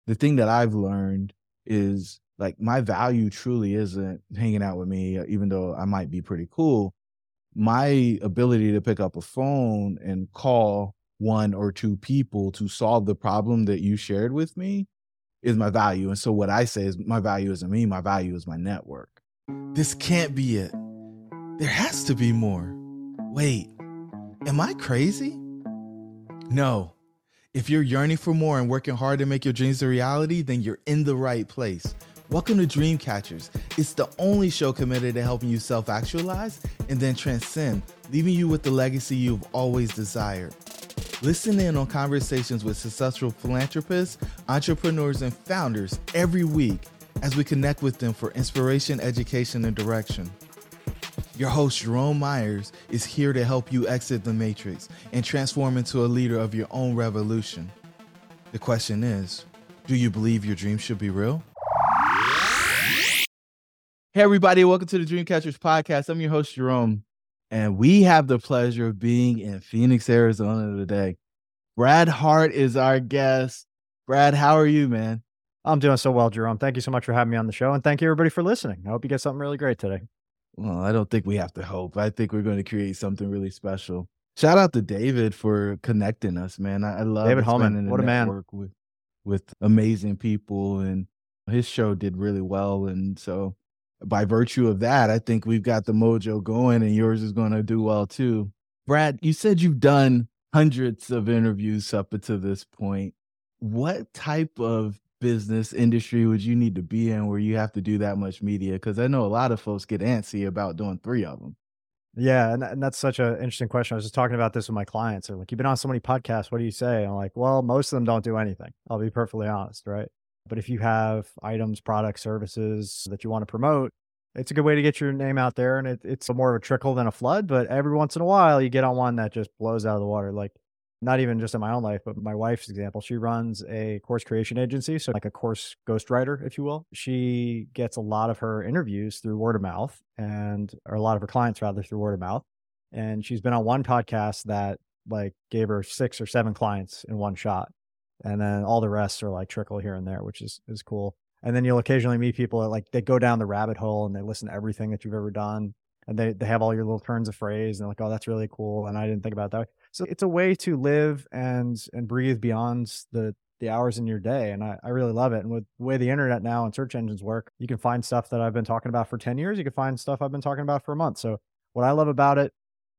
the thing that I've learned is like my value truly isn't hanging out with me, even though I might be pretty cool. My ability to pick up a phone and call one or two people to solve the problem that you shared with me is my value. And so what I say is my value isn't me, my value is my network. This can't be it. There has to be more. Wait, am I crazy? No. If you're yearning for more and working hard to make your dreams a reality, then you're in the right place. Welcome to Dreamcatchers. It's the only show committed to helping you self-actualize and then transcend, leaving you with the legacy you've always desired. Listen in on conversations with successful philanthropists, entrepreneurs, and founders every week as we connect with them for inspiration, education, and direction. Your host, Jerome Myers, is here to help you exit the matrix and transform into a leader of your own revolution. The question is, do you believe your dreams should be real? Hey, everybody. Welcome to the Dreamcatchers podcast. I'm your host, Jerome, and we have the pleasure of being in Phoenix, Arizona today. Brad Hart is our guest. Brad, how are you, man? I'm doing so well, Jerome. Thank you so much for having me on the show, and thank you, everybody, for listening. I hope you get something really great today. Well, I don't think we have to hope. I think we're going to create something really special. Shout out to David for connecting us, man. I love David expanding Holman, the what a man. network with amazing people, and his show did really well. And so by virtue of that, I think we've got the mojo going, and yours is going to do well too. Brad, you said you've done hundreds of interviews up until this point. What type of business industry would you need to be in where you have to do that much media? Because I know a lot of folks get antsy about doing 3 of them. Yeah, and that's such an interesting question. I was just talking about this with my clients. They're like, you've been on so many podcasts. What do you say? I'm like, well, most of them don't do anything. I'll be perfectly honest, right? But if you have items, products, services that you want to promote, it's a good way to get your name out there. And it's more of a trickle than a flood. But every once in a while, you get on one that just blows out of the water. Like, not even just in my own life, but my wife's example. She runs a course creation agency, so like a course ghostwriter, if you will. She gets a lot of her interviews through word of mouth, or a lot of her clients rather through word of mouth. And she's been on one podcast that like gave her 6 or 7 clients in one shot. And then all the rest are like trickle here and there, which is cool. And then you'll occasionally meet people that like they go down the rabbit hole and they listen to everything that you've ever done. And they have all your little turns of phrase and they're like, oh, that's really cool. And I didn't think about it that way. So it's a way to live and breathe beyond the hours in your day. And I really love it. And with the way the internet now and search engines work, you can find stuff that I've been talking about for 10 years. You can find stuff I've been talking about for a month. So what I love about it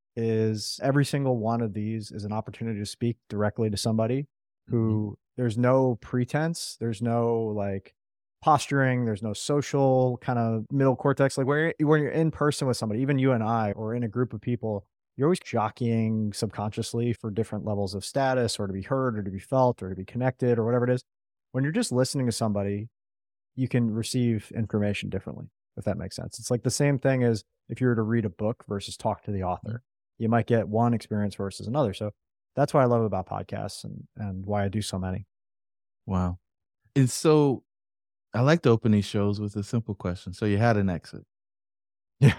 is every single one of these is an opportunity to speak directly to somebody who there's no pretense. There's no like posturing. There's no social kind of middle cortex. Like when you're in person with somebody, even you and I, or in a group of people, you're always jockeying subconsciously for different levels of status or to be heard or to be felt or to be connected or whatever it is. When you're just listening to somebody, you can receive information differently, if that makes sense. It's like the same thing as if you were to read a book versus talk to the author. You might get one experience versus another. So that's what I love about podcasts and why I do so many. Wow. And so I like to open these shows with a simple question. So you had an exit. Yeah.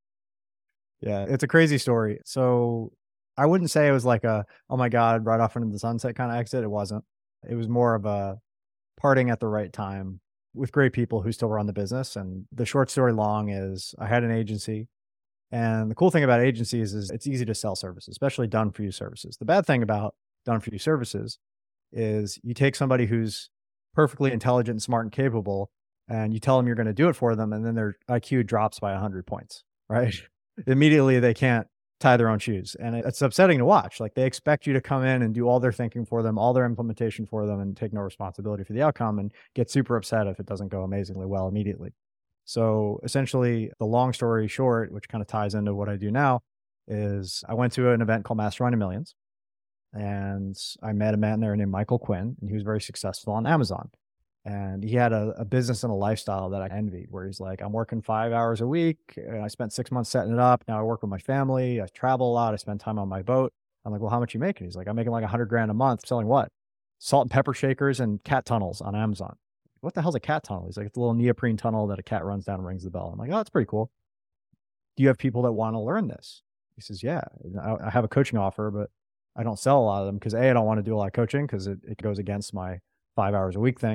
Yeah, it's a crazy story. So I wouldn't say it was like a, oh my God, right off into the sunset kind of exit. It wasn't. It was more of a parting at the right time with great people who still run the business. And the short story long is I had an agency. And the cool thing about agencies is it's easy to sell services, especially done for you services. The bad thing about done for you services is you take somebody who's perfectly intelligent and smart and capable, and you tell them you're going to do it for them, and then their IQ drops by 100 points, right? Immediately they can't tie their own shoes. And it's upsetting to watch. Like they expect you to come in and do all their thinking for them, all their implementation for them, and take no responsibility for the outcome and get super upset if it doesn't go amazingly well immediately. So essentially the long story short, which kind of ties into what I do now, is I went to an event called Mastermind of Millions. And I met a man there named Michael Quinn, and he was very successful on Amazon. And he had a business and a lifestyle that I envied, where he's like, I'm working 5 hours a week. And I spent 6 months setting it up. Now I work with my family. I travel a lot. I spend time on my boat. I'm like, well, how much you making? He's like, I'm making like $100,000 a month selling what? Salt and pepper shakers and cat tunnels on Amazon. What the hell's a cat tunnel? He's like, it's a little neoprene tunnel that a cat runs down and rings the bell. I'm like, oh, that's pretty cool. Do you have people that want to learn this? He says, yeah, I have a coaching offer, but I don't sell a lot of them because I don't want to do a lot of coaching because it goes against my 5 hours a week thing.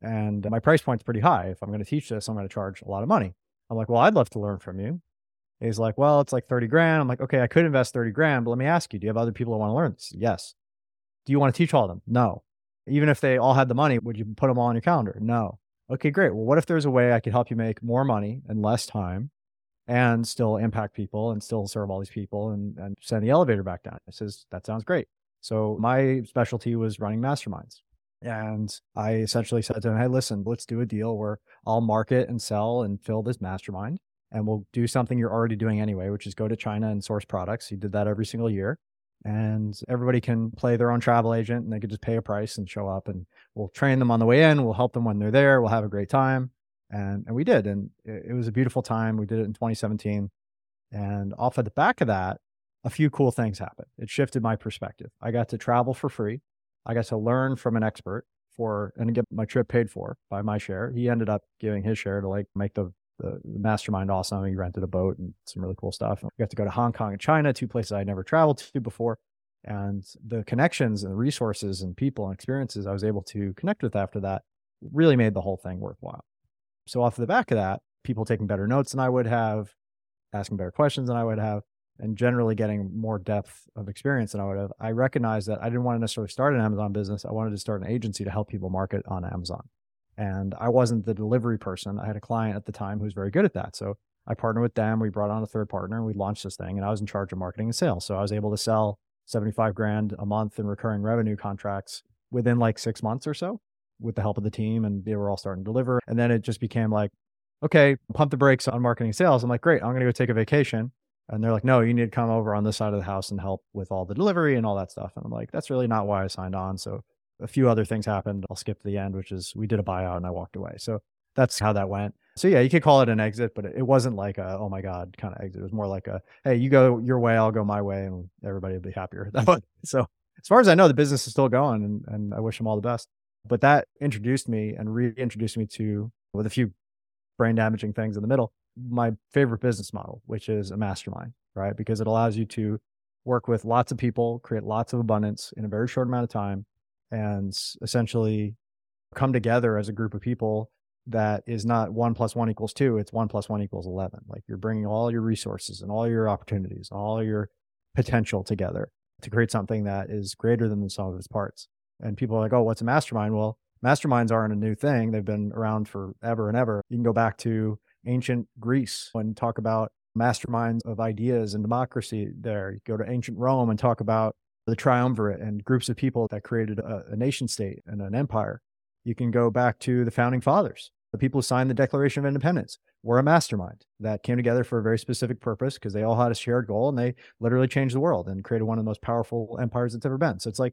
And my price point's pretty high. If I'm going to teach this, I'm going to charge a lot of money. I'm like, well, I'd love to learn from you. He's like, well, it's like 30 grand. I'm like, okay, I could invest 30 grand, but let me ask you, do you have other people that want to learn this? Yes. Do you want to teach all of them? No. Even if they all had the money, would you put them all on your calendar? No. Okay, great. Well, what if there's a way I could help you make more money in less time and still impact people and still serve all these people and send the elevator back down? I says, that sounds great. So my specialty was running masterminds. And I essentially said to him, hey, listen, let's do a deal where I'll market and sell and fill this mastermind. And we'll do something you're already doing anyway, which is go to China and source products. He did that every single year. And everybody can play their own travel agent and they could just pay a price and show up, and we'll train them on the way in. We'll help them when they're there. We'll have a great time. And we did. And it was a beautiful time. We did it in 2017. And off of the back of that, a few cool things happened. It shifted my perspective. I got to travel for free. I got to learn from an expert and get my trip paid for by my share. He ended up giving his share to like make the mastermind awesome. He rented a boat and some really cool stuff. We got to go to Hong Kong and China, two places I'd never traveled to before. And the connections and the resources and people and experiences I was able to connect with after that really made the whole thing worthwhile. So off the back of that, people taking better notes than I would have, asking better questions than I would have, and generally getting more depth of experience than I would have, I recognized that I didn't want to necessarily start an Amazon business. I wanted to start an agency to help people market on Amazon. And I wasn't the delivery person. I had a client at the time who was very good at that. So I partnered with them. We brought on a third partner and we launched this thing, and I was in charge of marketing and sales. So I was able to sell 75 grand a month in recurring revenue contracts within like 6 months or so with the help of the team. And they were all starting to deliver. And then it just became like, okay, pump the brakes on marketing and sales. I'm like, great, I'm going to go take a vacation. And they're like, no, you need to come over on this side of the house and help with all the delivery and all that stuff. And I'm like, that's really not why I signed on. So a few other things happened. I'll skip to the end, which is we did a buyout and I walked away. So that's how that went. So yeah, you could call it an exit, but it wasn't like a, oh my God, kind of exit. It was more like a, hey, you go your way, I'll go my way, and everybody will be happier. So as far as I know, the business is still going, and I wish them all the best. But that introduced me and reintroduced me to, with a few brain damaging things in the middle, my favorite business model, which is a mastermind, right? Because it allows you to work with lots of people, create lots of abundance in a very short amount of time, and essentially come together as a group of people that is not 1 + 1 = 2. It's 1 + 1 = 11. Like you're bringing all your resources and all your opportunities, all your potential together to create something that is greater than the sum of its parts. And people are like, oh, what's a mastermind? Well, masterminds aren't a new thing. They've been around forever and ever. You can go back to ancient Greece and talk about masterminds of ideas and democracy there. You go to ancient Rome and talk about the triumvirate and groups of people that created a nation state and an empire. You can go back to the founding fathers. The people who signed the Declaration of Independence were a mastermind that came together for a very specific purpose because they all had a shared goal, and they literally changed the world and created one of the most powerful empires that's ever been. So it's like,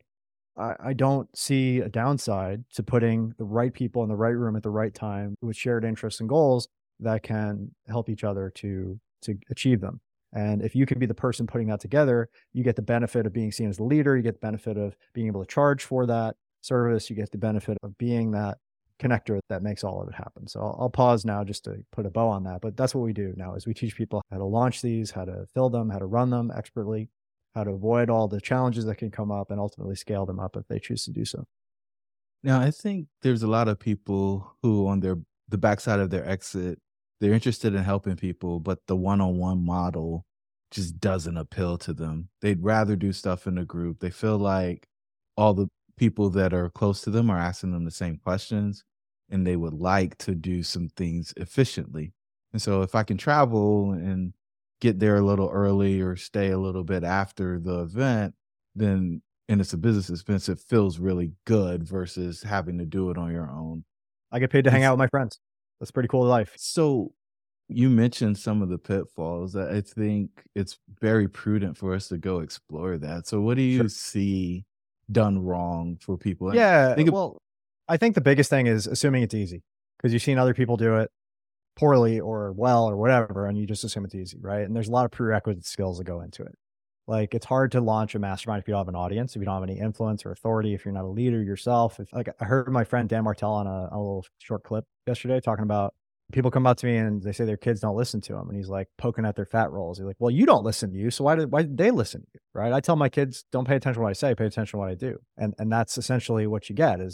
I don't see a downside to putting the right people in the right room at the right time with shared interests and goals that can help each other to achieve them. And if you can be the person putting that together, you get the benefit of being seen as the leader. You get the benefit of being able to charge for that service. You get the benefit of being that connector that makes all of it happen. So I'll pause now just to put a bow on that. But that's what we do now, is we teach people how to launch these, how to fill them, how to run them expertly, how to avoid all the challenges that can come up, and ultimately scale them up if they choose to do so. Now, I think there's a lot of people who on the backside of their exit, they're interested in helping people, but the one-on-one model just doesn't appeal to them. They'd rather do stuff in a group. They feel like all the people that are close to them are asking them the same questions, and they would like to do some things efficiently. And so if I can travel and get there a little early or stay a little bit after the event, then, and it's a business expense, it feels really good versus having to do it on your own. I get paid to hang out with my friends. That's pretty cool life. So you mentioned some of the pitfalls. I think it's very prudent for us to go explore that. So what do you see done wrong for people? Yeah, I think the biggest thing is assuming it's easy, because you've seen other people do it poorly or well or whatever, and you just assume it's easy, right? And there's a lot of prerequisite skills that go into it. Like, it's hard to launch a mastermind if you don't have an audience, if you don't have any influence or authority, if you're not a leader yourself. Like, I heard my friend Dan Martell on a little short clip yesterday talking about people come up to me and they say their kids don't listen to him, and he's like poking at their fat rolls. He's like, well, you don't listen to you, so why did they listen to you, right? I tell my kids, don't pay attention to what I say, pay attention to what I do. And that's essentially what you get is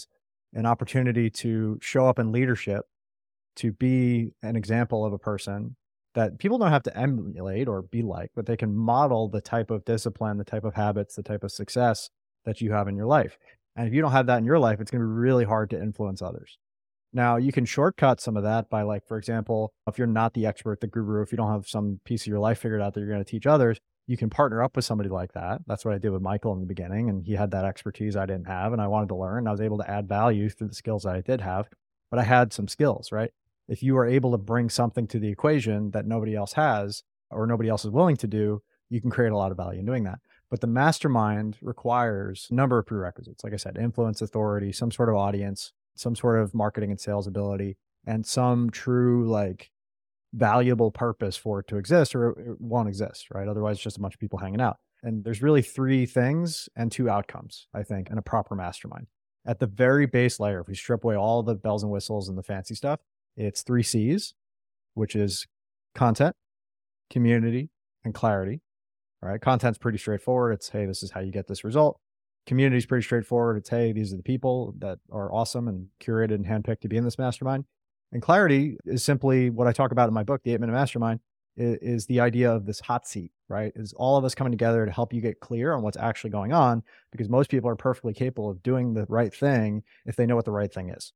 an opportunity to show up in leadership, to be an example of a person that people don't have to emulate or be like, but they can model the type of discipline, the type of habits, the type of success that you have in your life. And if you don't have that in your life, it's going to be really hard to influence others. Now, you can shortcut some of that by, like, for example, if you're not the expert, the guru, if you don't have some piece of your life figured out that you're going to teach others, you can partner up with somebody like that. That's what I did with Michael in the beginning. And he had that expertise I didn't have, and I wanted to learn. I was able to add value through the skills that I did have, but I had some skills, right? If you are able to bring something to the equation that nobody else has or nobody else is willing to do, you can create a lot of value in doing that. But the mastermind requires a number of prerequisites. Like I said, influence, authority, some sort of audience, some sort of marketing and sales ability, and some true, like, valuable purpose for it to exist, or it won't exist, right? Otherwise, it's just a bunch of people hanging out. And there's really 3 things and 2 outcomes, I think, in a proper mastermind. At the very base layer, if we strip away all the bells and whistles and the fancy stuff, it's 3 C's, which is content, community, and clarity. All right. Content's pretty straightforward. It's, hey, this is how you get this result. Community is pretty straightforward. It's, hey, these are the people that are awesome and curated and handpicked to be in this mastermind. And clarity is simply what I talk about in my book, The 8-Minute Mastermind, is the idea of this hot seat, right? Is all of us coming together to help you get clear on what's actually going on, because most people are perfectly capable of doing the right thing if they know what the right thing is.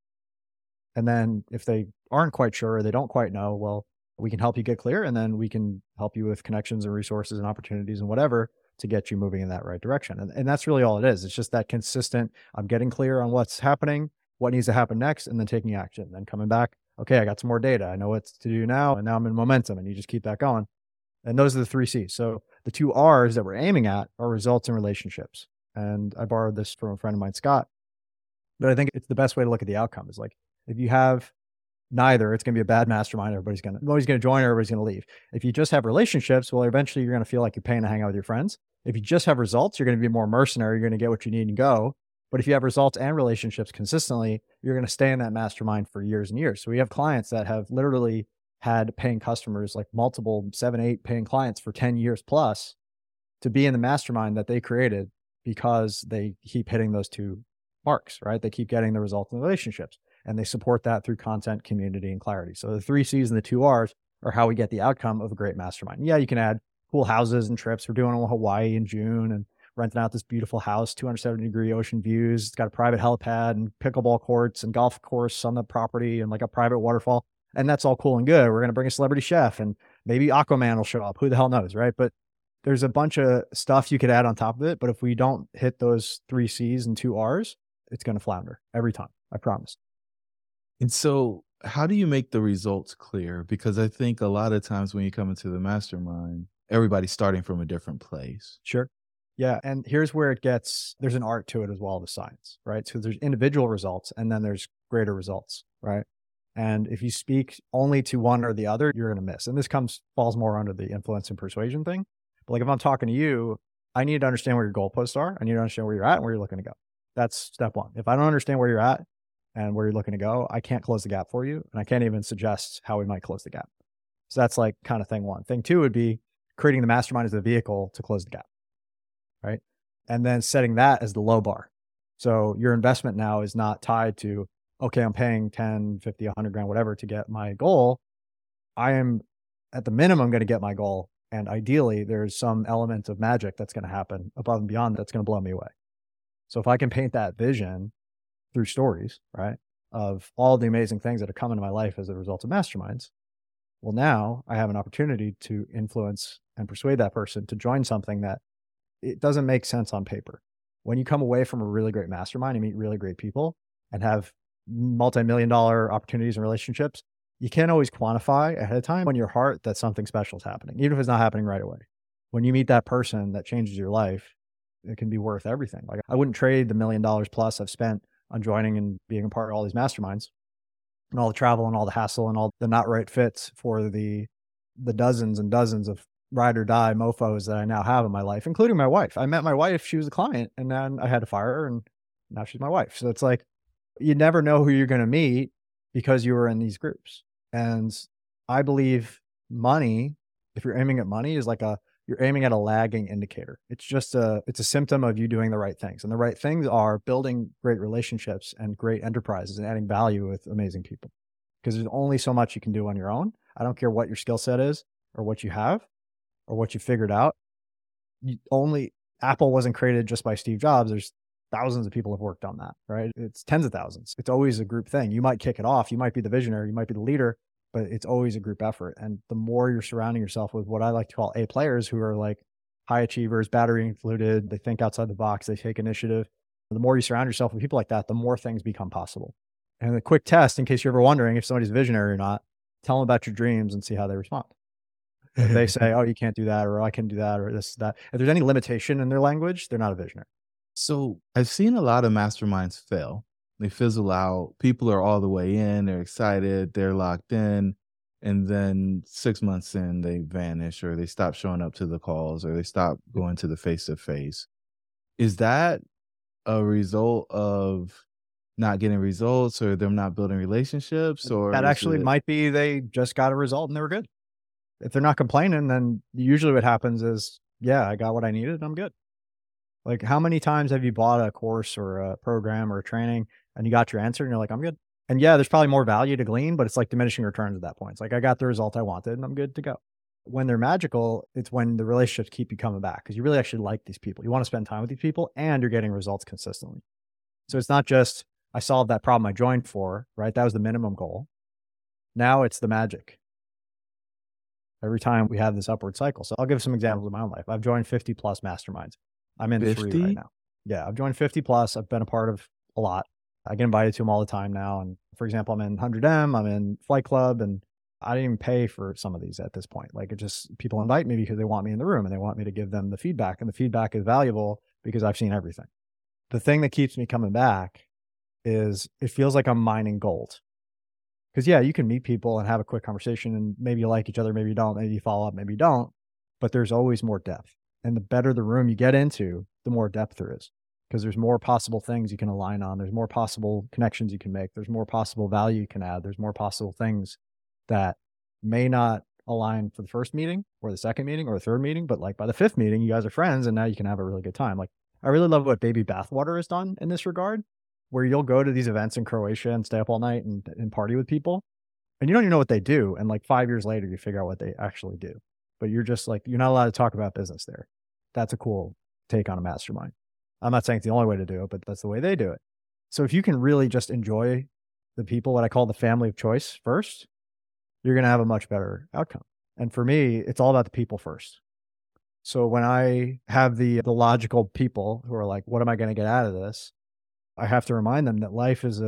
And then if they aren't quite sure, or they don't quite know, well, we can help you get clear, and then we can help you with connections and resources and opportunities and whatever to get you moving in that right direction. And that's really all it is. It's just that consistent, I'm getting clear on what's happening, what needs to happen next, and then taking action, then coming back. Okay, I got some more data. I know what to do now, and now I'm in momentum, and you just keep that going. And those are the 3 C's. So the 2 R's that we're aiming at are results and relationships. And I borrowed this from a friend of mine, Scott, but I think it's the best way to look at the outcome is, like, if you have neither, it's going to be a bad mastermind. Nobody's going to join, everybody's going to leave. If you just have relationships, well, eventually you're going to feel like you're paying to hang out with your friends. If you just have results, you're going to be more mercenary. You're going to get what you need and go. But if you have results and relationships consistently, you're going to stay in that mastermind for years and years. So we have clients that have literally had paying customers, like multiple 7, 8 paying clients for 10 years plus, to be in the mastermind that they created because they keep hitting those 2 marks, right? They keep getting the results in the relationships, and they support that through content, community, and clarity. So the 3 C's and the 2 R's are how we get the outcome of a great mastermind. Yeah, you can add cool houses and trips. We're doing Hawaii in June and renting out this beautiful house, 270-degree ocean views. It's got a private helipad and pickleball courts and golf course on the property and like a private waterfall. And that's all cool and good. We're going to bring a celebrity chef, and maybe Aquaman will show up. Who the hell knows, right? But there's a bunch of stuff you could add on top of it. But if we don't hit those 3 C's and 2 R's, it's going to flounder every time. I promise. And so how do you make the results clear? Because I think a lot of times when you come into the mastermind, everybody's starting from a different place. Sure. Yeah. And here's where there's an art to it as well as science, right? So there's individual results, and then there's greater results, right? And if you speak only to one or the other, you're going to miss. And this falls more under the influence and persuasion thing. But like, if I'm talking to you, I need to understand where your goalposts are. I need to understand where you're at and where you're looking to go. That's step 1. If I don't understand where you're at and where you're looking to go, I can't close the gap for you. And I can't even suggest how we might close the gap. So that's like kind of thing 1. Thing 2 would be creating the mastermind as the vehicle to close the gap, right? And then setting that as the low bar. So your investment now is not tied to, okay, I'm paying 10, 50, 100 grand, whatever to get my goal. I am at the minimum going to get my goal. And ideally there's some element of magic that's going to happen above and beyond that's going to blow me away. So if I can paint that vision through stories, right, of all the amazing things that have come into my life as a result of masterminds, well, now I have an opportunity to influence and persuade that person to join something that it doesn't make sense on paper. When you come away from a really great mastermind and meet really great people and have multi-million-dollar opportunities and relationships, you can't always quantify ahead of time in your heart that something special is happening, even if it's not happening right away. When you meet that person that changes your life, it can be worth everything. Like, I wouldn't trade the $1 million plus I've spent on joining and being a part of all these masterminds and all the travel and all the hassle and all the not right fits for the dozens and dozens of ride or die mofos that I now have in my life, including my wife. I met my wife, she was a client, and then I had to fire her, and now she's my wife. So it's like, you never know who you're going to meet because you were in these groups. And I believe money, if you're aiming at money, is like a you're aiming at a lagging indicator. It's a symptom of you doing the right things. And the right things are building great relationships and great enterprises and adding value with amazing people. Because there's only so much you can do on your own. I don't care what your skill set is or what you have or what you figured out. Apple wasn't created just by Steve Jobs. There's thousands of people have worked on that, right? It's tens of thousands. It's always a group thing. You might kick it off. You might be the visionary. You might be the leader, but it's always a group effort. And the more you're surrounding yourself with what I like to call A players, who are like high achievers, battery included, they think outside the box, they take initiative. The more you surround yourself with people like that, the more things become possible. And a quick test, in case you're ever wondering if somebody's visionary or not, tell them about your dreams and see how they respond. If they say, oh, you can't do that, or I can do that, or this, that. If there's any limitation in their language, they're not a visionary. So I've seen a lot of masterminds fail. They fizzle out. People are all the way in. They're excited. They're locked in. And then 6 months in, they vanish, or they stop showing up to the calls, or they stop going to the face-to-face. Is that a result of not getting results, or them not building relationships? Or that actually might be they just got a result and they were good. If they're not complaining, then usually what happens is, yeah, I got what I needed. I'm good. Like, how many times have you bought a course or a program or a training and you got your answer and you're like, I'm good. And yeah, there's probably more value to glean, but it's like diminishing returns at that point. It's like, I got the result I wanted and I'm good to go. When they're magical, it's when the relationships keep you coming back because you really actually like these people. You want to spend time with these people and you're getting results consistently. So it's not just, I solved that problem I joined for, right? That was the minimum goal. Now it's the magic. Every time we have this upward cycle. So I'll give some examples of my own life. I've joined 50 plus masterminds. I'm in 50? 3 right now. Yeah, I've joined 50 plus. I've been a part of a lot. I get invited to them all the time now. And for example, I'm in 100M, I'm in Flight Club, and I didn't even pay for some of these at this point. Like, it just, people invite me because they want me in the room and they want me to give them the feedback. And the feedback is valuable because I've seen everything. The thing that keeps me coming back is it feels like I'm mining gold. Because yeah, you can meet people and have a quick conversation and maybe you like each other, maybe you don't, maybe you follow up, maybe you don't, but there's always more depth. And the better the room you get into, the more depth there is, because there's more possible things you can align on. There's more possible connections you can make. There's more possible value you can add. There's more possible things that may not align for the first meeting or the second meeting or the third meeting, but like by the fifth meeting, you guys are friends and now you can have a really good time. Like, I really love what Baby Bathwater has done in this regard, where you'll go to these events in Croatia and stay up all night and party with people. And you don't even know what they do. And like 5 years later, you figure out what they actually do. But you're just like, you're not allowed to talk about business there. That's a cool take on a mastermind. I'm not saying it's the only way to do it, but that's the way they do it. So if you can really just enjoy the people, what I call the family of choice first, you're going to have a much better outcome. And for me, it's all about the people first. So when I have the logical people who are like, what am I going to get out of this? I have to remind them that life is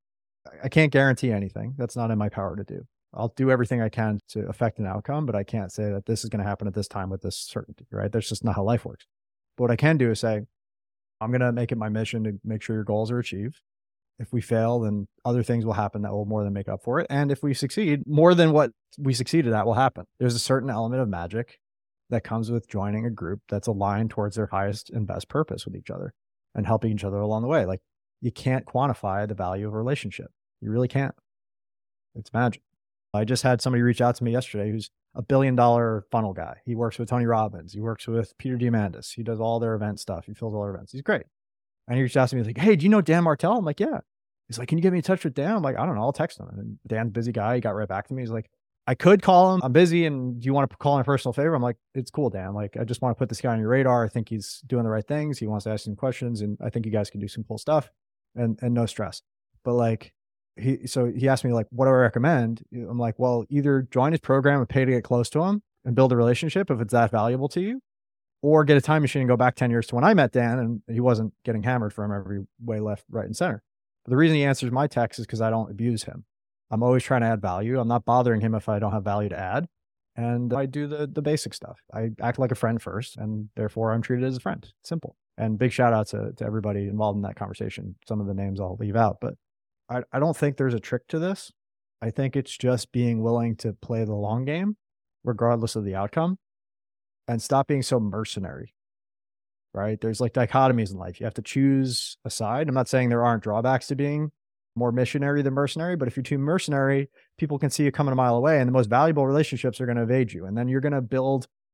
I can't guarantee anything. That's not in my power to do. I'll do everything I can to affect an outcome, but I can't say that this is going to happen at this time with this certainty, right? That's just not how life works. But what I can do is say, I'm going to make it my mission to make sure your goals are achieved. If we fail, then other things will happen that will more than make up for it. And if we succeed, more than what we succeeded at will happen. There's a certain element of magic that comes with joining a group that's aligned towards their highest and best purpose with each other and helping each other along the way. Like, you can't quantify the value of a relationship. You really can't. It's magic. I just had somebody reach out to me yesterday who's a $1 billion funnel guy. He works with Tony Robbins. He works with Peter Diamandis. He does all their event stuff. He fills all their events. He's great. And he reached out to me. He's like, hey, do you know Dan Martell? I'm like, yeah. He's like, can you get me in touch with Dan? I'm like, I don't know. I'll text him. And Dan's a busy guy. He got right back to me. He's like, I could call him. I'm busy. And do you want to call him a personal favor? I'm like, it's cool, Dan. Like, I just want to put this guy on your radar. I think he's doing the right things. He wants to ask some questions. And I think you guys can do some cool stuff and no stress. But like, he asked me like, what do I recommend? I'm like, well, either join his program and pay to get close to him and build a relationship if it's that valuable to you, or get a time machine and go back 10 years to when I met Dan and he wasn't getting hammered from every way, left, right, and center. But the reason he answers my text is because I don't abuse him. I'm always trying to add value. I'm not bothering him if I don't have value to add. And I do the basic stuff. I act like a friend first, and therefore I'm treated as a friend. Simple. And big shout out to everybody involved in that conversation. Some of the names I'll leave out, but I don't think there's a trick to this. I think it's just being willing to play the long game, regardless of the outcome, and stop being so mercenary, right? There's like dichotomies in life. You have to choose a side. I'm not saying there aren't drawbacks to being more missionary than mercenary, but if you're too mercenary, people can see you coming a mile away and the most valuable relationships are going to evade you. And then you're going to build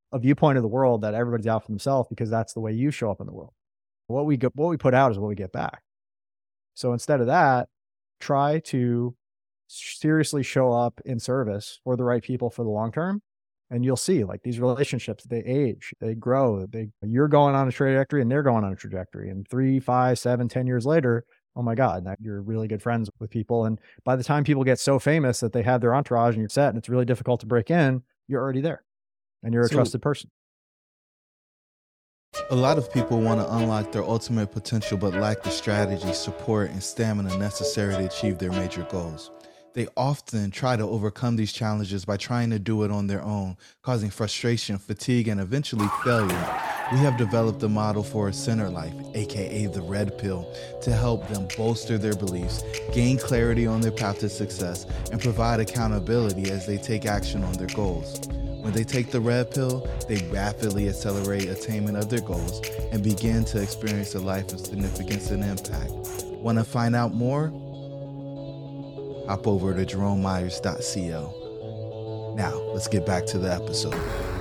a viewpoint of the world that everybody's out for themselves because that's the way you show up in the world. What we put out is what we get back. So instead of that, try to seriously show up in service for the right people for the long term. And you'll see like these relationships, they age, they grow, you're going on a trajectory and they're going on a trajectory. And 3, 5, 7, 10 years later, oh my God, now you're really good friends with people. And by the time people get so famous that they have their entourage and you're set and it's really difficult to break in, you're already there and you're a trusted person. A lot of people want to unlock their ultimate potential but lack the strategy, support, and stamina necessary to achieve their major goals. They often try to overcome these challenges by trying to do it on their own, causing frustration, fatigue, and eventually failure. We have developed a model for a center life, aka the red pill, to help them bolster their beliefs, gain clarity on their path to success, and provide accountability as they take action on their goals. When they take the red pill, they rapidly accelerate attainment of their goals and begin to experience a life of significance and impact. Want to find out more? Hop over to jeromemyers.co. Now, let's get back to the episode.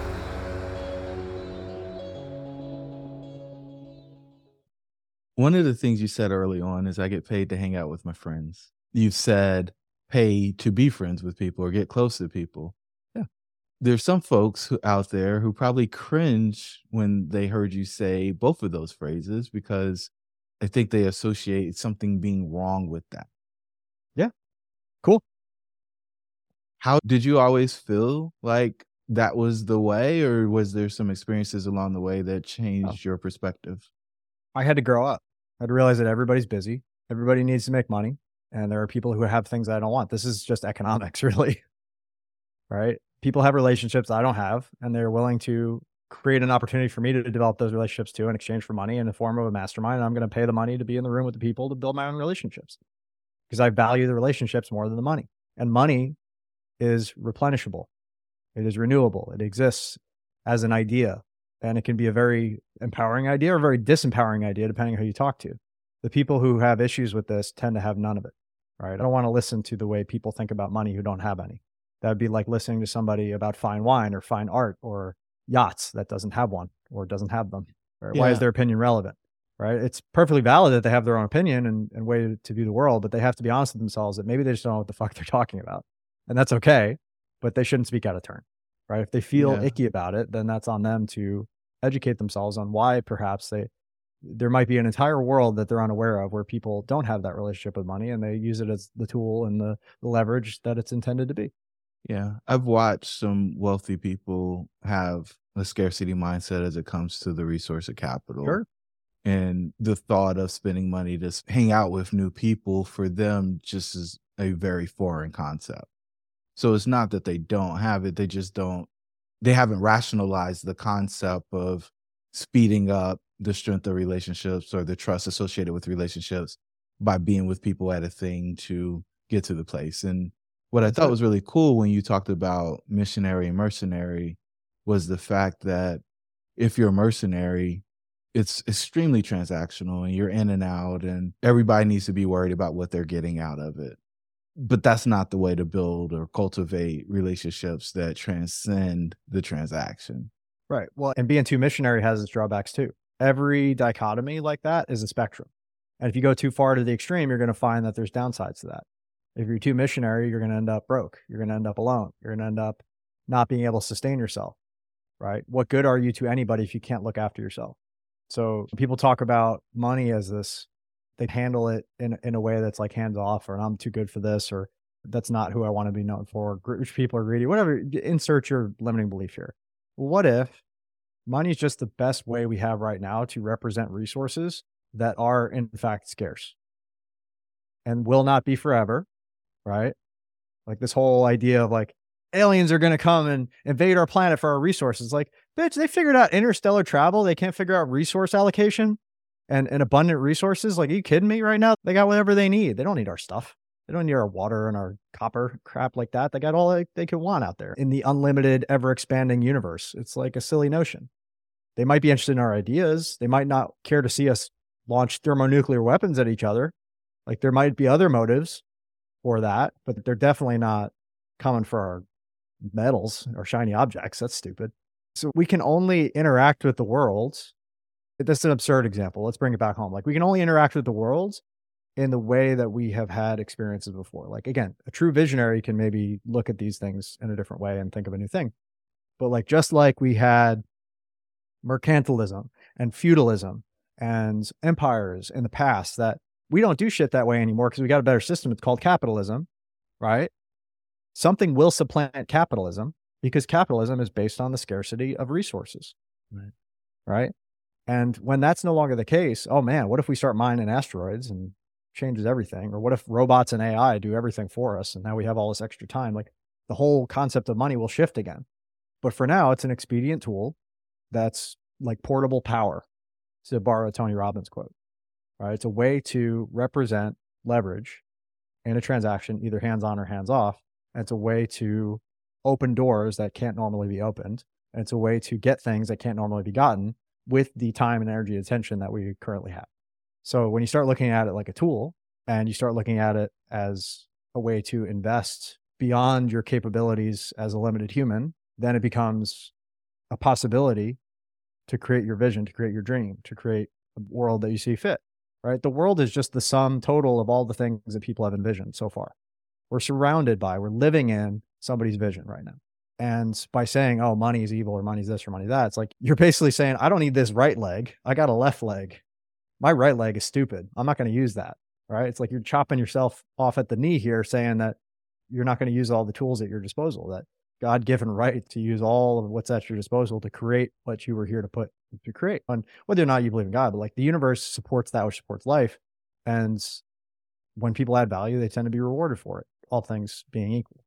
One of the things you said early on is I get paid to hang out with my friends. You've said pay to be friends with people or get close to people. Yeah. There's some folks out there who probably cringe when they heard you say both of those phrases because I think they associate something being wrong with that. Yeah. Cool. How did you always feel like that was the way, or was there some experiences along the way that changed your perspective? I had to grow up. I had to realize that everybody's busy. Everybody needs to make money. And there are people who have things I don't want. This is just economics, really. Right? People have relationships I don't have, and they're willing to create an opportunity for me to develop those relationships too in exchange for money in the form of a mastermind. And I'm going to pay the money to be in the room with the people to build my own relationships because I value the relationships more than the money. And money is replenishable. It is renewable. It exists as an idea, and it can be a very empowering idea or a very disempowering idea, depending on who you talk to. The people who have issues with this tend to have none of it, right? I don't want to listen to the way people think about money who don't have any. That would be like listening to somebody about fine wine or fine art or yachts that doesn't have one or doesn't have them. Right? Yeah. Why is their opinion relevant? Right? It's perfectly valid that they have their own opinion and way to view the world, but they have to be honest with themselves that maybe they just don't know what the fuck they're talking about. And that's okay, but they shouldn't speak out of turn, right? If they feel icky about it, then that's on them to educate themselves on why perhaps there might be an entire world that they're unaware of where people don't have that relationship with money and they use it as the tool and the leverage that it's intended to be. Yeah. I've watched some wealthy people have a scarcity mindset as it comes to the resource of capital. Sure. And the thought of spending money to hang out with new people for them just is a very foreign concept. So it's not that they don't have it. They haven't rationalized the concept of speeding up the strength of relationships or the trust associated with relationships by being with people at a thing to get to the place. And what I thought was really cool when you talked about missionary and mercenary was the fact that if you're a mercenary, it's extremely transactional and you're in and out and everybody needs to be worried about what they're getting out of it. But that's not the way to build or cultivate relationships that transcend the transaction. Right. Well, and being too missionary has its drawbacks too. Every dichotomy like that is a spectrum. And if you go too far to the extreme, you're going to find that there's downsides to that. If you're too missionary, you're going to end up broke. You're going to end up alone. You're going to end up not being able to sustain yourself, right? What good are you to anybody if you can't look after yourself? So people talk about money as this, they handle it in a way that's like hands off, or I'm too good for this, or that's not who I want to be known for. Rich people are greedy, whatever. Insert your limiting belief here. What if money is just the best way we have right now to represent resources that are in fact scarce and will not be forever, right? Like this whole idea of like aliens are going to come and invade our planet for our resources. Like, bitch, they figured out interstellar travel. They can't figure out resource allocation and abundant resources. Like, are you kidding me right now? They got whatever they need. They don't need our stuff. They don't need our water and our copper crap like that. They got all they could want out there in the unlimited, ever expanding universe. It's like a silly notion. They might be interested in our ideas. They might not care to see us launch thermonuclear weapons at each other. Like there might be other motives for that, but they're definitely not coming for our metals or shiny objects. That's stupid. So we can only interact with the world. That's an absurd example. Let's bring it back home. Like we can only interact with the world in the way that we have had experiences before. Like again, a true visionary can maybe look at these things in a different way and think of a new thing. But like, just like we had mercantilism and feudalism and empires in the past, that we don't do shit that way anymore because we got a better system. It's called capitalism, right? Something will supplant capitalism because capitalism is based on the scarcity of resources, right? And when that's no longer the case, oh man, what if we start mining asteroids and changes everything? Or what if robots and AI do everything for us and now we have all this extra time? Like the whole concept of money will shift again. But for now, it's an expedient tool that's like portable power, to borrow a Tony Robbins quote, right? It's a way to represent leverage in a transaction, either hands-on or hands-off. And it's a way to open doors that can't normally be opened. And it's a way to get things that can't normally be gotten with the time and energy and attention that we currently have. So when you start looking at it like a tool and you start looking at it as a way to invest beyond your capabilities as a limited human, then it becomes a possibility to create your vision, to create your dream, to create a world that you see fit, right? The world is just the sum total of all the things that people have envisioned so far. We're living in somebody's vision right now. And by saying, oh, money is evil or money is this or money that, it's like, you're basically saying, I don't need this right leg. I got a left leg. My right leg is stupid. I'm not going to use that, right? It's like you're chopping yourself off at the knee here, saying that you're not going to use all the tools at your disposal, that God-given right to use all of what's at your disposal to create what you were here to create. And whether or not you believe in God, but like the universe supports that which supports life. And when people add value, they tend to be rewarded for it, all things being equal.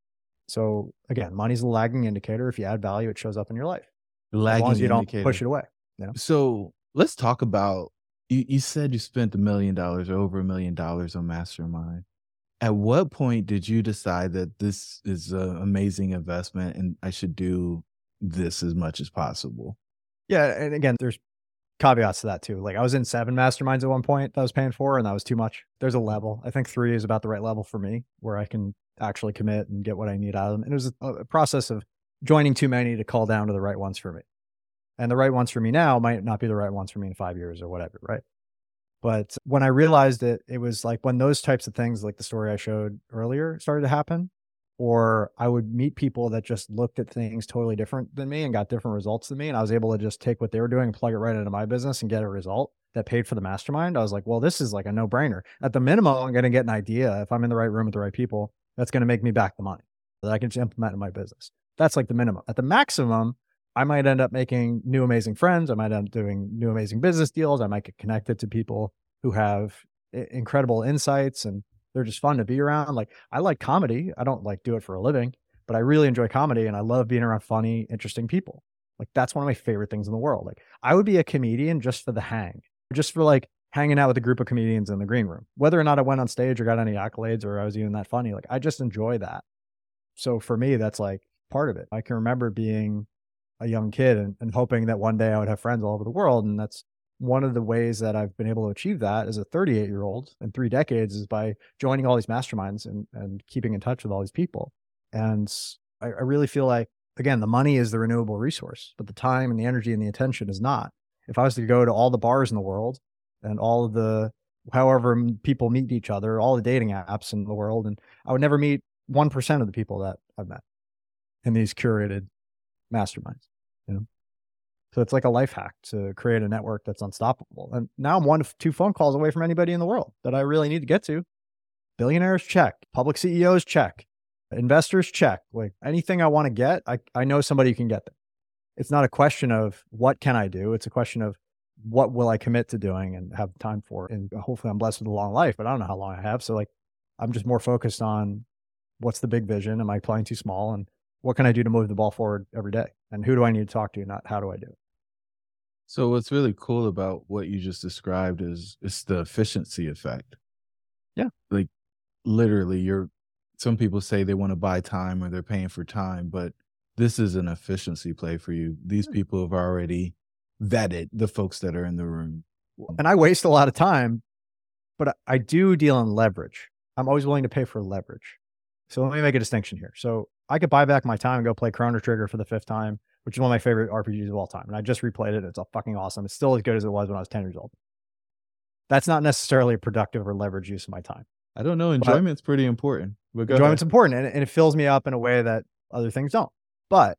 So again, money's a lagging indicator. If you add value, it shows up in your life. As long as you don't push it away. You know? So let's talk about, you said you spent $1 million or over $1 million on Mastermind. At what point did you decide that this is an amazing investment and I should do this as much as possible? Yeah. And again, there's caveats to that too. Like I was in 7 masterminds at one point that I was paying for, and that was too much. There's a level. I think 3 is about the right level for me where I can actually commit and get what I need out of them. And it was a process of joining too many to call down to the right ones for me. And the right ones for me now might not be the right ones for me in 5 years or whatever, right? But when I realized it was like when those types of things, like the story I showed earlier, started to happen, or I would meet people that just looked at things totally different than me and got different results than me. And I was able to just take what they were doing and plug it right into my business and get a result that paid for the mastermind. I was like, well, this is like a no-brainer. At the minimum, I'm going to get an idea if I'm in the right room with the right people, that's going to make me back the money that I can just implement in my business. That's like the minimum. At the maximum, I might end up making new amazing friends. I might end up doing new amazing business deals. I might get connected to people who have incredible insights and they're just fun to be around. Like I like comedy. I don't like do it for a living, but I really enjoy comedy and I love being around funny, interesting people. Like that's one of my favorite things in the world. Like I would be a comedian just for the hang, just for like hanging out with a group of comedians in the green room, whether or not I went on stage or got any accolades or I was even that funny. Like I just enjoy that. So for me, that's like part of it. I can remember being a young kid and hoping that one day I would have friends all over the world. And that's one of the ways that I've been able to achieve that as a 38-year-old in 3 decades is by joining all these masterminds and keeping in touch with all these people. And I really feel like, again, the money is the renewable resource, but the time and the energy and the attention is not. If I was to go to all the bars in the world and all of the, however people meet each other, all the dating apps in the world, and I would never meet 1% of the people that I've met in these curated masterminds, you know? So it's like a life hack to create a network that's unstoppable. And now I'm 1 to 2 phone calls away from anybody in the world that I really need to get to. Billionaires, check. Public CEOs, check. Investors, check. Like anything I want to get, I know somebody who can get there. It's not a question of what can I do? It's a question of what will I commit to doing and have time for. And hopefully I'm blessed with a long life, but I don't know how long I have. So like, I'm just more focused on what's the big vision? Am I playing too small? And what can I do to move the ball forward every day? And who do I need to talk to? Not how do I do it? So what's really cool about what you just described is it's the efficiency effect. Yeah. Like literally some people say they want to buy time or they're paying for time, but this is an efficiency play for you. These people have already vetted the folks that are in the room. And I waste a lot of time, but I do deal in leverage. I'm always willing to pay for leverage. So let me make a distinction here. So I could buy back my time and go play Chrono Trigger for the 5th time, which is one of my favorite RPGs of all time. And I just replayed it. It's fucking awesome. It's still as good as it was when I was 10 years old. That's not necessarily a productive or leverage use of my time. I don't know. Enjoyment's pretty important. Enjoyment's important, and it fills me up in a way that other things don't. But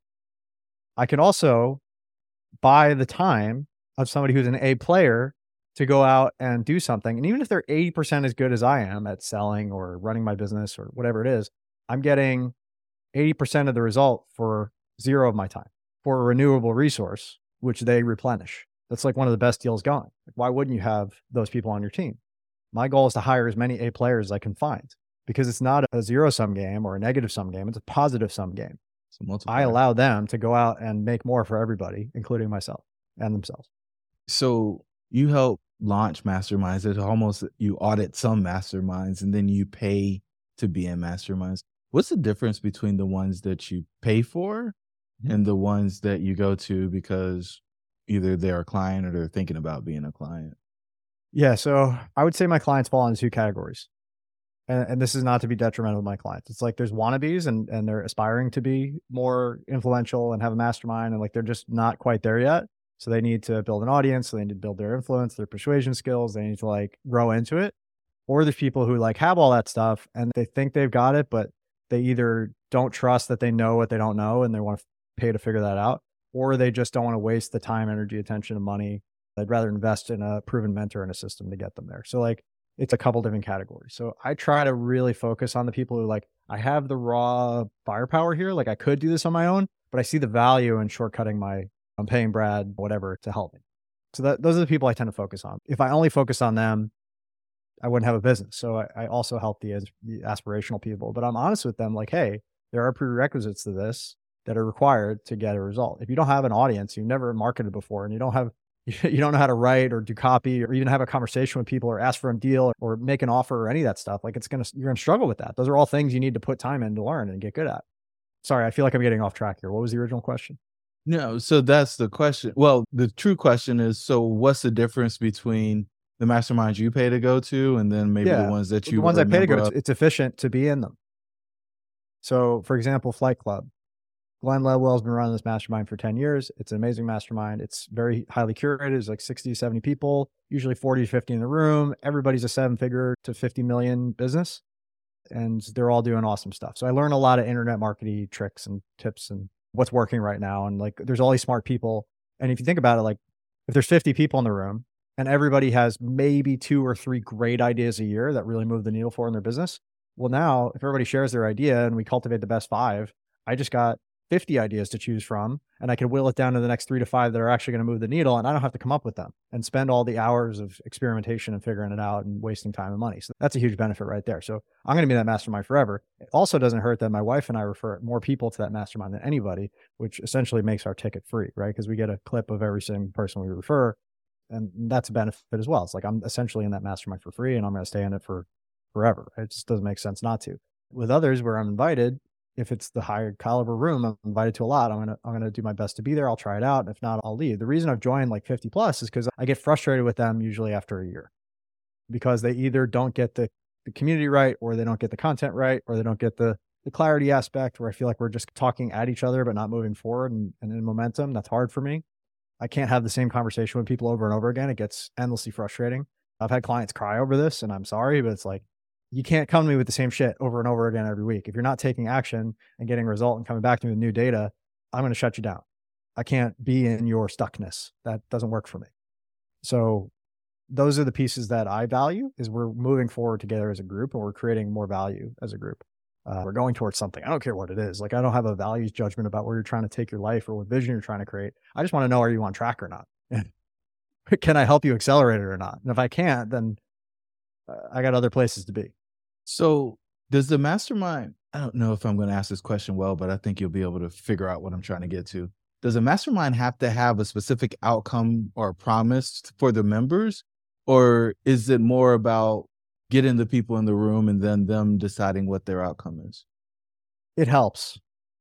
I can also buy the time of somebody who's an A player to go out and do something. And even if they're 80% as good as I am at selling or running my business or whatever it is, I'm getting 80% of the result for 0 of my time for a renewable resource, which they replenish. That's like one of the best deals going. Like, why wouldn't you have those people on your team? My goal is to hire as many A players as I can find, because it's not a zero-sum game or a negative-sum game. It's a positive-sum game. I allow them to go out and make more for everybody, including myself and themselves. So you help launch masterminds. It's almost, you audit some masterminds and then you pay to be in masterminds. What's the difference between the ones that you pay for and the ones that you go to because either they're a client or they're thinking about being a client? Yeah. So I would say my clients fall into 2 categories. And this is not to be detrimental to my clients. It's like there's wannabes and they're aspiring to be more influential and have a mastermind, and like they're just not quite there yet. So they need to build an audience. So they need to build their influence, their persuasion skills. They need to like grow into it. Or there's people who like have all that stuff and they think they've got it, but they either don't trust that they know what they don't know and they want to pay to figure that out, or they just don't want to waste the time, energy, attention, and money. They'd rather invest in a proven mentor and a system to get them there. So like, it's a couple different categories. So I try to really focus on the people who like, I have the raw firepower here. Like I could do this on my own, but I see the value in shortcutting I'm paying Brad, whatever, to help me. So those are the people I tend to focus on. If I only focus on them, I wouldn't have a business. So I also help the aspirational people, but I'm honest with them. Like, hey, there are prerequisites to this that are required to get a result. If you don't have an audience, you've never marketed before, and you don't know how to write or do copy or even have a conversation with people or ask for a deal or make an offer or any of that stuff, like you're going to struggle with that. Those are all things you need to put time in to learn and get good at. Sorry, I feel like I'm getting off track here. What was the original question? No, so that's the question. Well, the true question is, so what's the difference between the masterminds you pay to go to and then maybe the ones that you... The ones I pay to go to, it's efficient to be in them. So for example, Flight Club. Glenn Ledwell's been running this mastermind for 10 years. It's an amazing mastermind. It's very highly curated. It's like 60 to 70 people, usually 40 to 50 in the room. Everybody's a 7-figure to 50 million business, and they're all doing awesome stuff. So I learned a lot of internet marketing tricks and tips and what's working right now. And like, there's all these smart people. And if you think about it, like if there's 50 people in the room and everybody has maybe 2 or 3 great ideas a year that really move the needle for in their business. Well, now if everybody shares their idea and we cultivate the best 5, I just got 50 ideas to choose from, and I can whittle it down to the next 3 to 5 that are actually going to move the needle, and I don't have to come up with them and spend all the hours of experimentation and figuring it out and wasting time and money. So that's a huge benefit right there. So I'm going to be that mastermind forever. It also doesn't hurt that my wife and I refer more people to that mastermind than anybody, which essentially makes our ticket free, right? Because we get a clip of every single person we refer, and that's a benefit as well. It's like I'm essentially in that mastermind for free, and I'm going to stay in it for forever. It just doesn't make sense not to. With others where I'm invited, if it's the higher caliber room, I'm invited to a lot. I'm gonna do my best to be there. I'll try it out. If not, I'll leave. The reason I've joined like 50 plus is because I get frustrated with them usually after a year, because they either don't get the community right, or they don't get the content right, or they don't get the clarity aspect, where I feel like we're just talking at each other but not moving forward and in momentum. That's hard for me. I can't have the same conversation with people over and over again. It gets endlessly frustrating. I've had clients cry over this, and I'm sorry, but it's like, you can't come to me with the same shit over and over again every week. If you're not taking action and getting a result and coming back to me with new data, I'm going to shut you down. I can't be in your stuckness. That doesn't work for me. So those are the pieces that I value, is we're moving forward together as a group, and we're creating more value as a group. We're going towards something. I don't care what it is. Like, I don't have a values judgment about where you're trying to take your life or what vision you're trying to create. I just want to know, are you on track or not? Can I help you accelerate it or not? And if I can't, then I got other places to be. So does the mastermind, I don't know if I'm going to ask this question well, but I think you'll be able to figure out what I'm trying to get to. Does a mastermind have to have a specific outcome or promise for the members? Or is it more about getting the people in the room and then them deciding what their outcome is? It helps.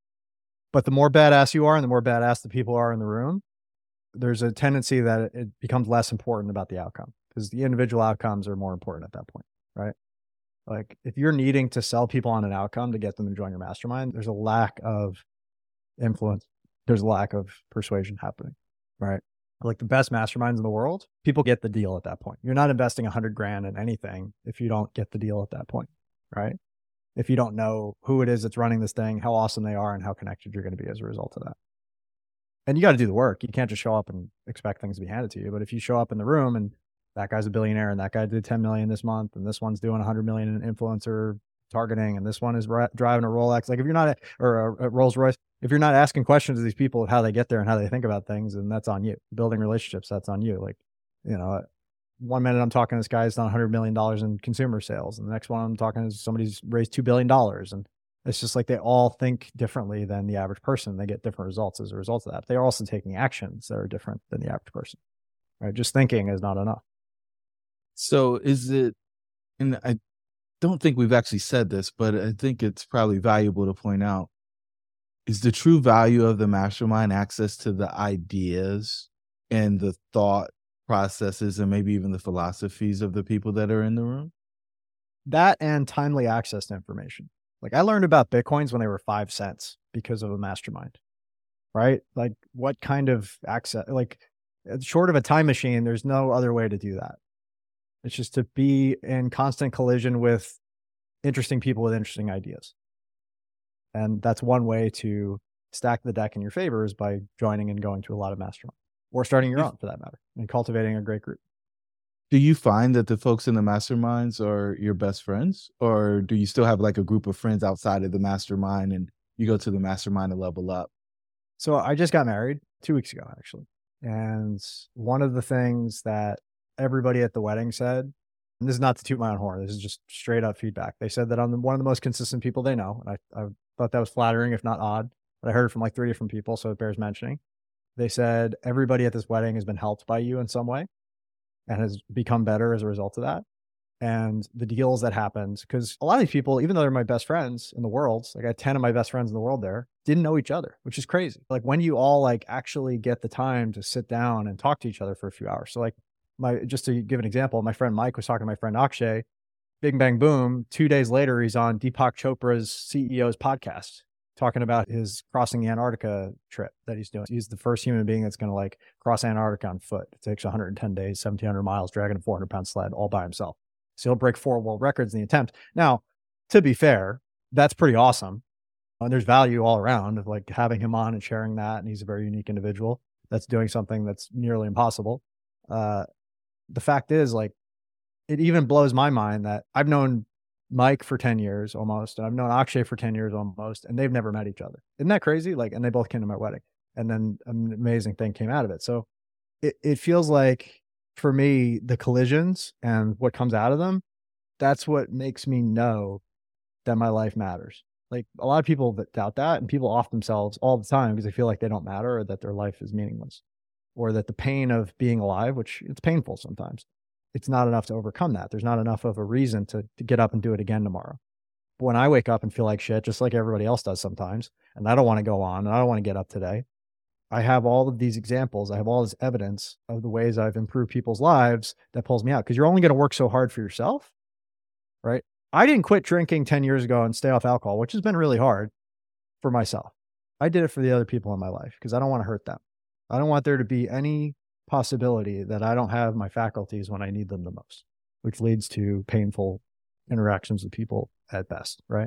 But the more badass you are and the more badass the people are in the room, there's a tendency that it becomes less important about the outcome, because the individual outcomes are more important at that point, right? Like if you're needing to sell people on an outcome to get them to join your mastermind, there's a lack of influence. There's a lack of persuasion happening, right? Like the best masterminds in the world, people get the deal at that point. You're not investing 100 grand in anything if you don't get the deal at that point, right? If you don't know who it is that's running this thing, how awesome they are, and how connected you're going to be as a result of that. And you got to do the work. You can't just show up and expect things to be handed to you. But if you show up in the room and that guy's a billionaire and that guy did 10 million this month and this one's doing 100 million in influencer targeting and this one is driving a Rolex, like if you're not, or a Rolls Royce, if you're not asking questions to these people of how they get there and how they think about things, then that's on you. Building relationships, that's on you. Like, you know, one minute I'm talking to this guy who's done $100 million in consumer sales, and the next one I'm talking to somebody who's raised $2 billion. And it's just like they all think differently than the average person. They get different results as a result of that. They're also taking actions that are different than the average person. Right? Just thinking is not enough. So is it, and I don't think we've actually said this, but I think it's probably valuable to point out, is the true value of the mastermind access to the ideas and the thought processes and maybe even the philosophies of the people that are in the room? That and timely access to information. Like I learned about Bitcoins when they were 5 cents because of a mastermind, right? Like what kind of access, like short of a time machine, there's no other way to do that. It's just to be in constant collision with interesting people with interesting ideas. And that's one way to stack the deck in your favor is by joining and going to a lot of masterminds or starting your own for that matter and cultivating a great group. Do you find that the folks in the masterminds are your best friends, or do you still have like a group of friends outside of the mastermind and you go to the mastermind to level up? So I just got married 2 weeks ago, actually. And one of the things that everybody at the wedding said, and this is not to toot my own horn, this is just straight up feedback. They said that I'm one of the most consistent people they know. And I thought that was flattering, if not odd, but I heard it from like 3 different people, so it bears mentioning. They said everybody at this wedding has been helped by you in some way and has become better as a result of that. And the deals that happened, because a lot of these people, even though they're my best friends in the world, like I had 10 of my best friends in the world there, didn't know each other, which is crazy. Like when you all like actually get the time to sit down and talk to each other for a few hours. So like just to give an example, my friend Mike was talking to my friend Akshay, bing, bang, boom. 2 days later, he's on Deepak Chopra's CEO's podcast talking about his crossing the Antarctica trip that he's doing. He's the first human being that's going to like cross Antarctica on foot. It takes 110 days, 1,700 miles, dragging a 400-pound sled all by himself. So he'll break 4 world records in the attempt. Now, to be fair, that's pretty awesome. And there's value all around of like having him on and sharing that. And he's a very unique individual that's doing something that's nearly impossible. The fact is, like, it even blows my mind that I've known Mike for 10 years almost, and I've known Akshay for 10 years almost, and they've never met each other. Isn't that crazy? Like, and they both came to my wedding, and then an amazing thing came out of it. So it feels like for me, the collisions and what comes out of them, that's what makes me know that my life matters. Like a lot of people that doubt that, and people off themselves all the time because they feel like they don't matter or that their life is meaningless or that the pain of being alive, which it's painful sometimes, it's not enough to overcome that. There's not enough of a reason to get up and do it again tomorrow. But when I wake up and feel like shit, just like everybody else does sometimes, and I don't want to go on and I don't want to get up today, I have all of these examples. I have all this evidence of the ways I've improved people's lives that pulls me out because you're only going to work so hard for yourself, right? I didn't quit drinking 10 years ago and stay off alcohol, which has been really hard for myself. I did it for the other people in my life because I don't want to hurt them. I don't want there to be any possibility that I don't have my faculties when I need them the most, which leads to painful interactions with people at best, right?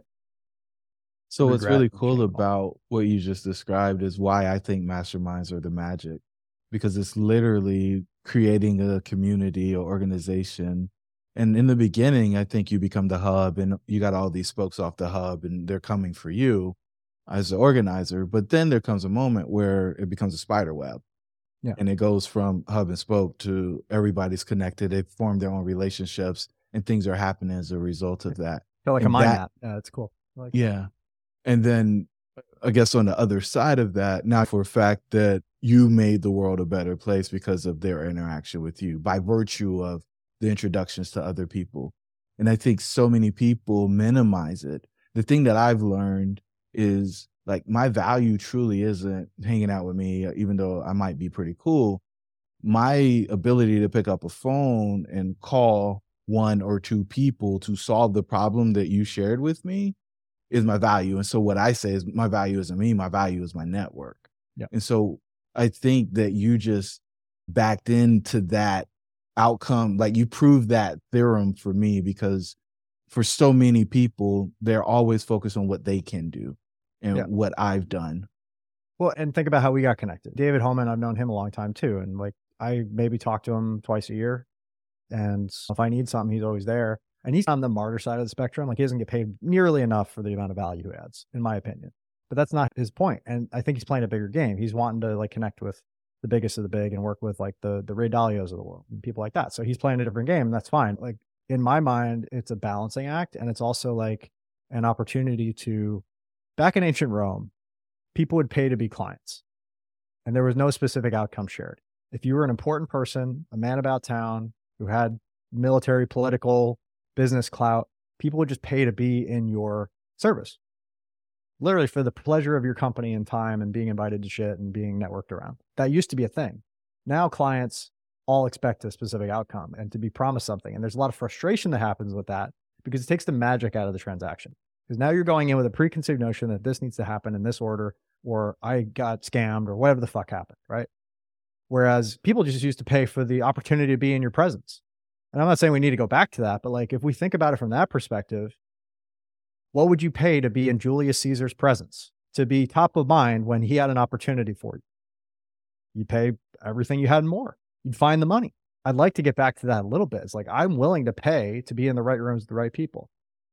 So what's really cool about what you just described is why I think masterminds are the magic, because it's literally creating a community or organization. And in the beginning, I think you become the hub and you got all these spokes off the hub and they're coming for you as the organizer. But then there comes a moment where it becomes a spider web. Yeah. And it goes from hub and spoke to everybody's connected. They form their own relationships and things are happening as a result of that. I feel like and a mind map. It's cool. Yeah. And then I guess on the other side of that, now for a fact that you made the world a better place because of their interaction with you by virtue of the introductions to other people. And I think so many people minimize it. The thing that I've learned is like my value truly isn't hanging out with me, even though I might be pretty cool. My ability to pick up a phone and call one or two people to solve the problem that you shared with me is my value. And so what I say is my value isn't me, my value is my network. Yeah. And so I think that you just backed into that outcome. Like you proved that theorem for me, because for so many people, they're always focused on what they can do and what I've done. Well, and think about how we got connected. David Holman, I've known him a long time too. And like, I maybe talk to him twice a year. And if I need something, he's always there. And he's on the martyr side of the spectrum. Like he doesn't get paid nearly enough for the amount of value he adds, in my opinion. But that's not his point. And I think he's playing a bigger game. He's wanting to like connect with the biggest of the big and work with like the Ray Dalios of the world and people like that. So he's playing a different game, and that's fine. Like in my mind, it's a balancing act, and it's also like an opportunity to, back in ancient Rome, people would pay to be clients, and there was no specific outcome shared. If you were an important person, a man about town who had military, political, business clout, people would just pay to be in your service, literally for the pleasure of your company and time and being invited to shit and being networked around. That used to be a thing. Now clients all expect a specific outcome and to be promised something. And there's a lot of frustration that happens with that because it takes the magic out of the transaction. Because now you're going in with a preconceived notion that this needs to happen in this order, or I got scammed, or whatever the fuck happened, right? Whereas people just used to pay for the opportunity to be in your presence. And I'm not saying we need to go back to that, but like if we think about it from that perspective, what would you pay to be in Julius Caesar's presence, to be top of mind when he had an opportunity for you? You'd pay everything you had and more. You'd find the money. I'd like to get back to that a little bit. It's like, I'm willing to pay to be in the right rooms with the right people,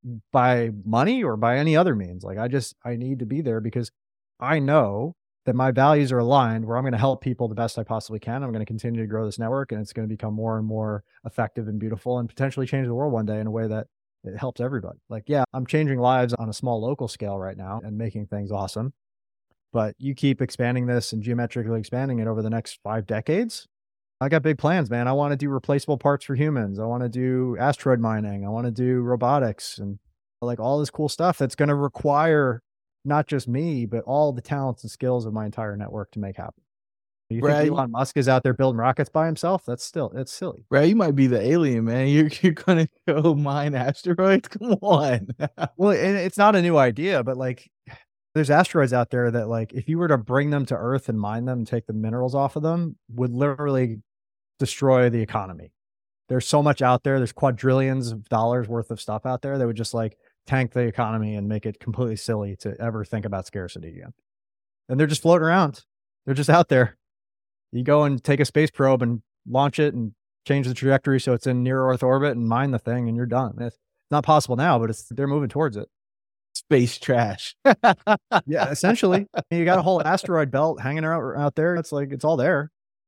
by money or by any other means. Like I need to be there because I know that my values are aligned, where I'm going to help people the best I possibly can. I'm going to continue to grow this network, and it's going to become more and more effective and beautiful and potentially change the world one day in a way that it helps everybody. Like, yeah, I'm changing lives on a small local scale right now and making things awesome. But you keep expanding this and geometrically expanding it over the next 5 decades. I got big plans, man. I want to do replaceable parts for humans. I want to do asteroid mining. I want to do robotics and like all this cool stuff that's going to require not just me, but all the talents and skills of my entire network to make happen. You Brad, think Elon Musk is out there building rockets by himself? It's silly. Brad, you might be the alien, man. You're going to go mine asteroids? Come on. Well, and it's not a new idea, but like there's asteroids out there that like if you were to bring them to Earth and mine them and take the minerals off of them, would literally destroy the economy. There's so much out there. There's quadrillions of dollars worth of stuff out there that would just like tank the economy and make it completely silly to ever think about scarcity again. And they're just floating around. They're just out there. You go and take a space probe and launch it and change the trajectory so it's in near Earth orbit and mine the thing, and you're done. It's not possible now, but they're moving towards it. Space trash. Yeah, essentially. You got a whole asteroid belt hanging out there. It's like, it's all there.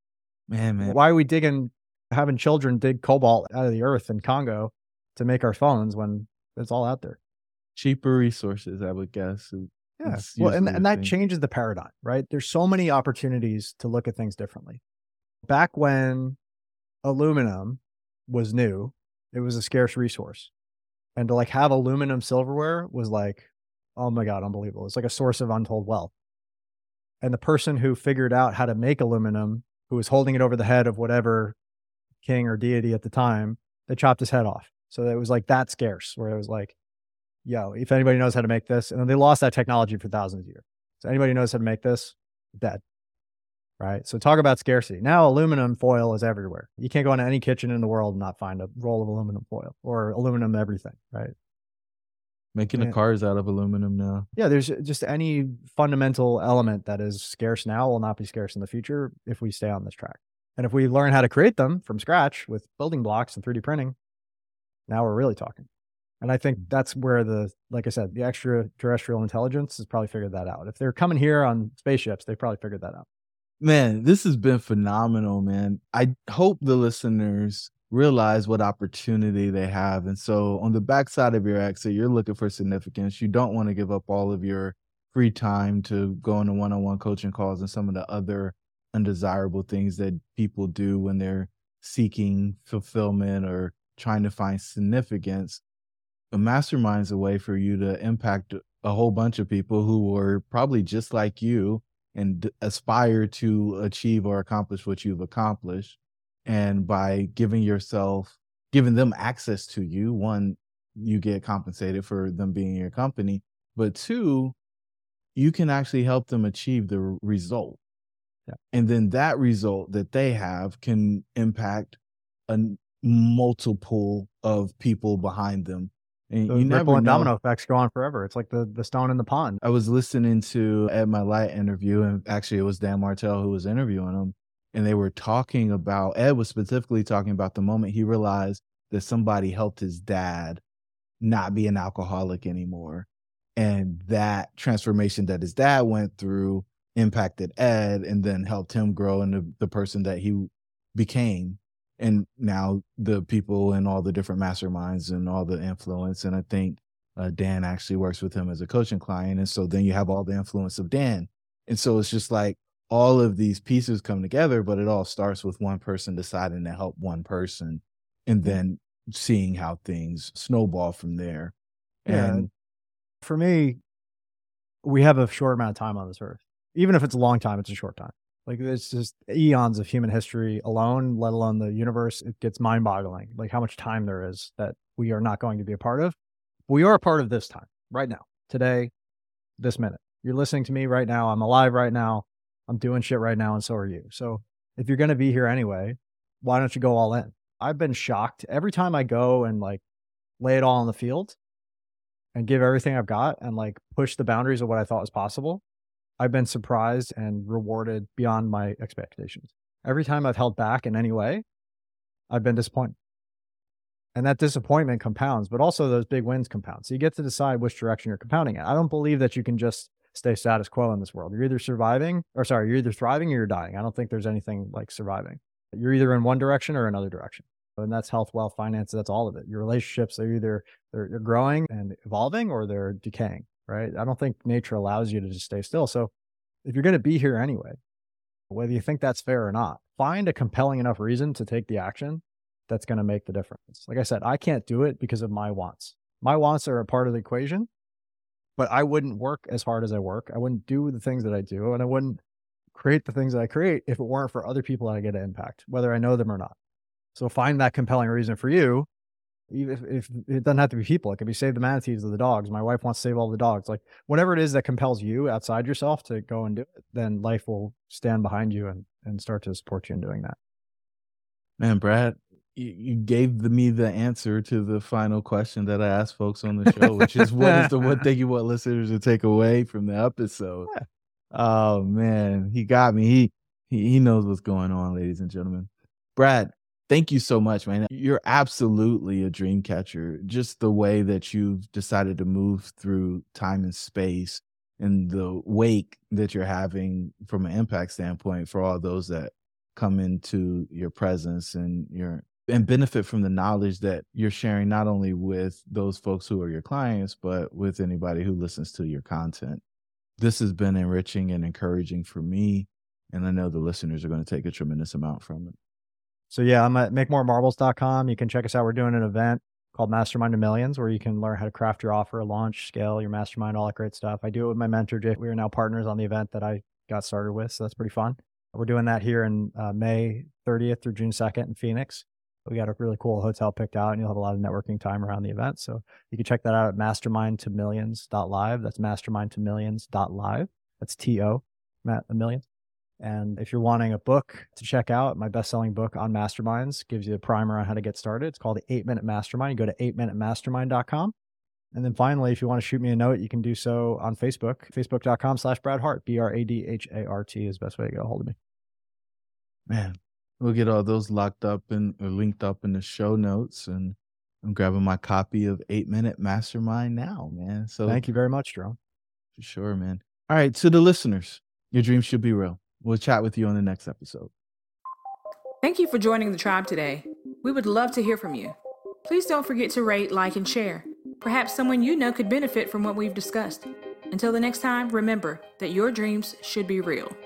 Man. Why are we having children dig cobalt out of the earth in Congo to make our phones when it's all out there? Cheaper resources, I would guess. Yeah. Well, and that changes the paradigm, right? There's so many opportunities to look at things differently. Back when aluminum was new, it was a scarce resource. And to like have aluminum silverware was like, oh my God, unbelievable. It's like a source of untold wealth. And the person who figured out how to make aluminum, who was holding it over the head of whatever king or deity at the time, they chopped his head off. So it was like that scarce, where it was like, yo, if anybody knows how to make this, and then they lost that technology for thousands of years. So anybody who knows how to make this, dead. Right? So talk about scarcity. Now aluminum foil is everywhere. You can't go into any kitchen in the world and not find a roll of aluminum foil or aluminum everything, right? Making the cars out of aluminum now. Yeah, there's just any fundamental element that is scarce now will not be scarce in the future if we stay on this track. And if we learn how to create them from scratch with building blocks and 3D printing, now we're really talking. And I think that's where like I said, the extraterrestrial intelligence has probably figured that out. If they're coming here on spaceships, they probably figured that out. Man, this has been phenomenal, man. I hope the listeners realize what opportunity they have. And so on the backside of your exit, you're looking for significance. You don't want to give up all of your free time to go into one-on-one coaching calls and some of the other undesirable things that people do when they're seeking fulfillment or trying to find significance. A mastermind's a way for you to impact a whole bunch of people who were probably just like you and aspire to achieve or accomplish what you've accomplished. And by giving yourself giving them access to you. One, you get compensated for them being in your company, but two, you can actually help them achieve the result. Yeah. And then that result that they have can impact a multiple of people behind them. And The you never ripple and know. domino effects go on forever. It's like the stone in the pond. I was listening to Ed Milet interview, and actually it was Dan Martell who was interviewing him. And they were talking about, Ed was specifically talking about the moment he realized that somebody helped his dad not be an alcoholic anymore. And that transformation that his dad went through impacted Ed and then helped him grow into the person that he became. And now the people and all the different masterminds and all the influence. And I think Dan actually works with him as a coaching client. And so then you have all the influence of Dan. And so it's just like all of these pieces come together, but it all starts with one person deciding to help one person and then seeing how things snowball from there. Yeah. And For me, we have a short amount of time on this earth. Even if it's a long time, it's a short time. Like it's just eons of human history alone, let alone the universe. It gets mind-boggling, like how much time there is that we are not going to be a part of. We are a part of this time, right now, today, this minute. You're listening to me right now. I'm alive right now. I'm doing shit right now, and so are you. So if you're going to be here anyway, why don't you go all in? I've been shocked every time I go and like lay it all on the field and give everything I've got and like push the boundaries of what I thought was possible. I've been surprised and rewarded beyond my expectations. Every time I've held back in any way, I've been disappointed. And that disappointment compounds, but also those big wins compound. So you get to decide which direction you're compounding at. I don't believe that you can just stay status quo in this world. You're either thriving or you're dying. I don't think there's anything like surviving. You're either in one direction or another direction. And that's health, wealth, finance. That's all of it. Your relationships are either they're growing and evolving or they're decaying, right? I don't think nature allows you to just stay still. So if you're going to be here anyway, whether you think that's fair or not, find a compelling enough reason to take the action that's going to make the difference. Like I said, I can't do it because of my wants. My wants are a part of the equation, but I wouldn't work as hard as I work. I wouldn't do the things that I do, and I wouldn't create the things that I create if it weren't for other people that I get to impact, whether I know them or not. So find that compelling reason for you. Even if it doesn't have to be people, it could be save the manatees or the dogs. My wife wants to save all the dogs. Like whatever it is that compels you outside yourself to go and do it, then life will stand behind you and start to support you in doing that. man, Brad, you gave me the answer to the final question that I asked folks on the show, which is what is the one thing you want listeners to take away from the episode? Yeah. Oh man, he got me. He knows what's going on, ladies and gentlemen. Brad, thank you so much, man. You're absolutely a dream catcher. Just the way that you've decided to move through time and space and the wake that you're having from an impact standpoint for all those that come into your presence and benefit from the knowledge that you're sharing, not only with those folks who are your clients, but with anybody who listens to your content. This has been enriching and encouraging for me. And I know the listeners are going to take a tremendous amount from it. So yeah, I'm at makemoremarbles.com. You can check us out. We're doing an event called Mastermind to Millions, where you can learn how to craft your offer, launch, scale your mastermind, all that great stuff. I do it with my mentor, Jay. We are now partners on the event that I got started with. So that's pretty fun. We're doing that here in May 30th through June 2nd in Phoenix. We got a really cool hotel picked out, and you'll have a lot of networking time around the event. So you can check that out at mastermindtomillions.live. That's mastermindtomillions.live. That's T-O, millions. And if you're wanting a book to check out, my best-selling book on masterminds gives you a primer on how to get started. It's called the 8-Minute Mastermind. You go to 8minutemastermind.com. And then finally, if you want to shoot me a note, you can do so on Facebook, facebook.com/Brad Hart, BRADHART is the best way to get a hold of me. Man, we'll get all those locked up or linked up in the show notes. And I'm grabbing my copy of 8-Minute Mastermind now, man. So thank you very much, Jerome. For sure, man. All right, to the listeners, your dreams should be real. We'll chat with you on the next episode. Thank you for joining the tribe today. We would love to hear from you. Please don't forget to rate, like, and share. Perhaps someone you know could benefit from what we've discussed. Until the next time, remember that your dreams should be real.